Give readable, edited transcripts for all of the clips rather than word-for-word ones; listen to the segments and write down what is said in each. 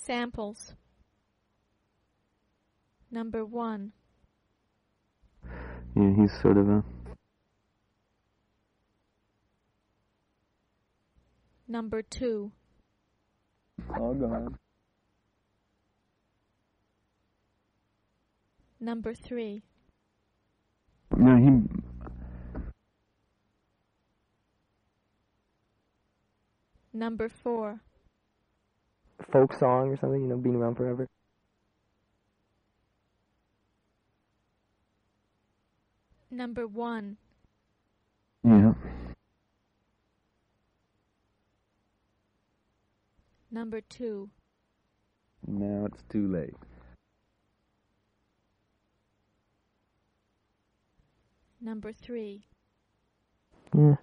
Samples. Number 1. Yeah, he's sort of a... Number 2. Oh, go ahead. Number 3. No, he... Number 4. Folk song or something, you know, been around forever. Number 1. Yeah. Number 2. Now it's too late. Number 3. Yeah.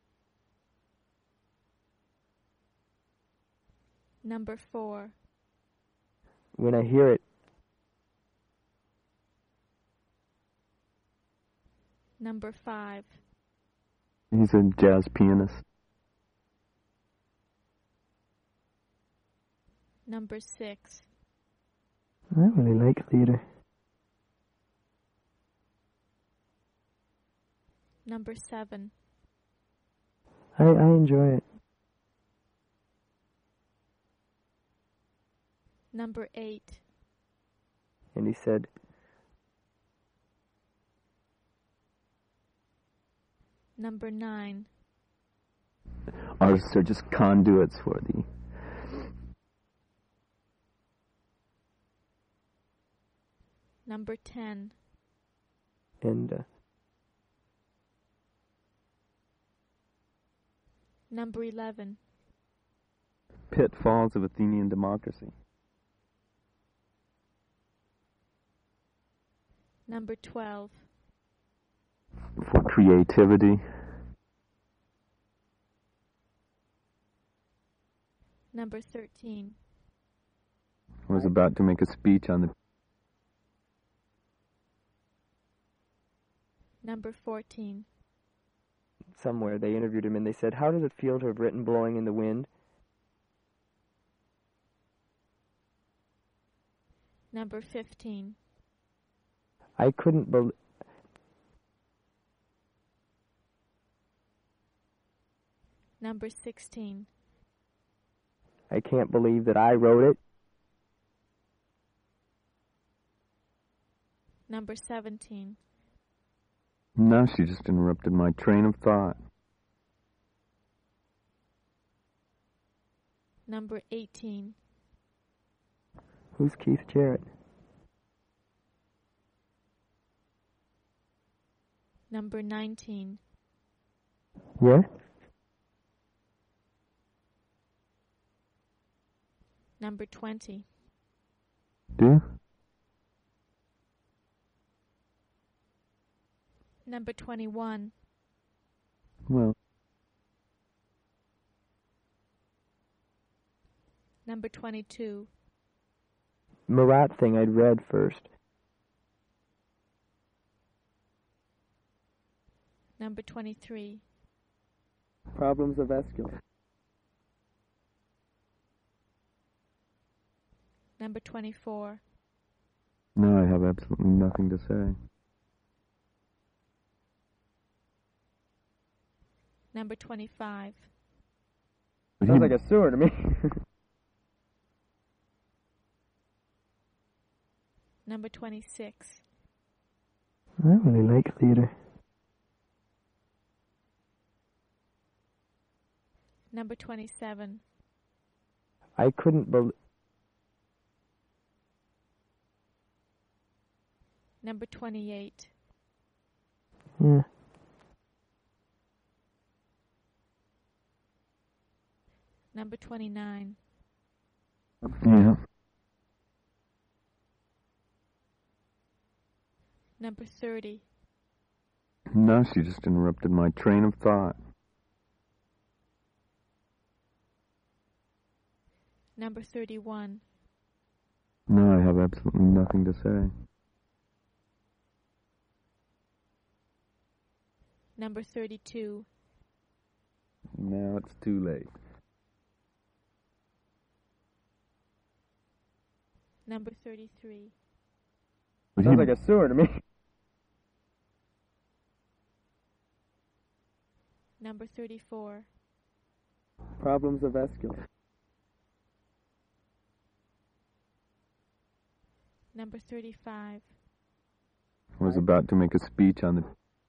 Number 4. When I hear it. Number 5. He's a jazz pianist. Number 6. I really like theater. Number 7. I enjoy it. Number 8. And he said, Number 9. Artists are just conduits for the... Number 10. and Number 11. Pitfalls of Athenian democracy. Number 12. For creativity. Number 13. I was about to make a speech on the... Number 14. somewhere they interviewed him and they said, how does it feel to have written Blowing in the Wind? Number 15. I couldn't believe... Number 16. I can't believe that I wrote it. Number 17. No, she just interrupted my train of thought. Number 18. Who's Keith Jarrett? Number 19. Yeah? Number 20. Do? Number 21. Well, Number 22. Marat thing I'd read first. Number 23. Problems of Aeschylus. Number 24. no, I have absolutely nothing to say. Number 25. Sounds like a sewer to me. Number 26. I really like theater. Number 27. I couldn't believe... Number 28. Yeah. Number 29. Yeah. Number 30. No, she just interrupted my train of thought. Number 31. No, I have absolutely nothing to say. Number 32. Now it's too late. Number 33. Sounds like a sewer to me. Number 34. Problems of Escalade. Number 35. Was about to make a speech on the...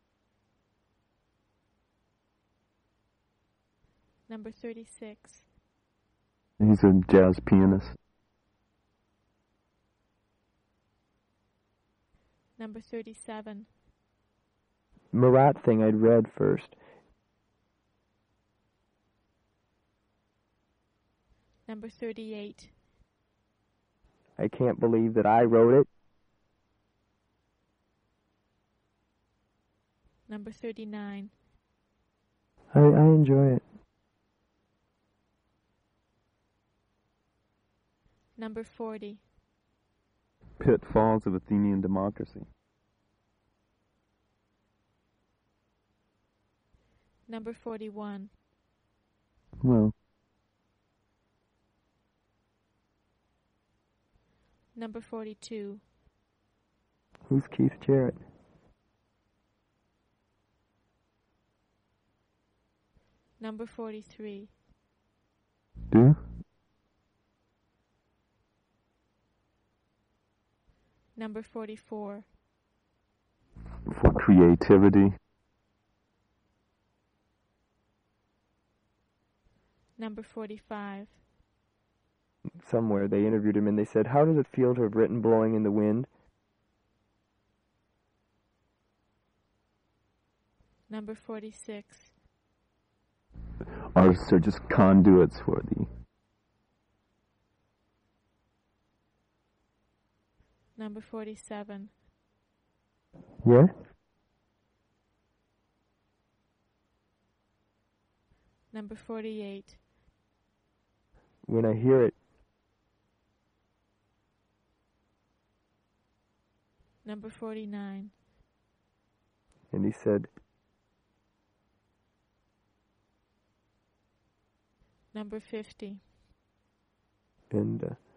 Number 36. He's a jazz pianist. Number 37. Marat thing I'd read first. Number 38. I can't believe that I wrote it. Number 39. I enjoy it. Number 40. Pitfalls of Athenian Democracy. Number 41. Well, Number 42. Who's Keith Jarrett? Number 43. do? Number 44. For creativity. Number 45. Somewhere they interviewed him and they said, how does it feel to have written Blowing in the Wind? Number 46. Artists are just conduits for the... Number 47. Yeah? Number 48. When I hear it, Number 49. and he said, Number 50. and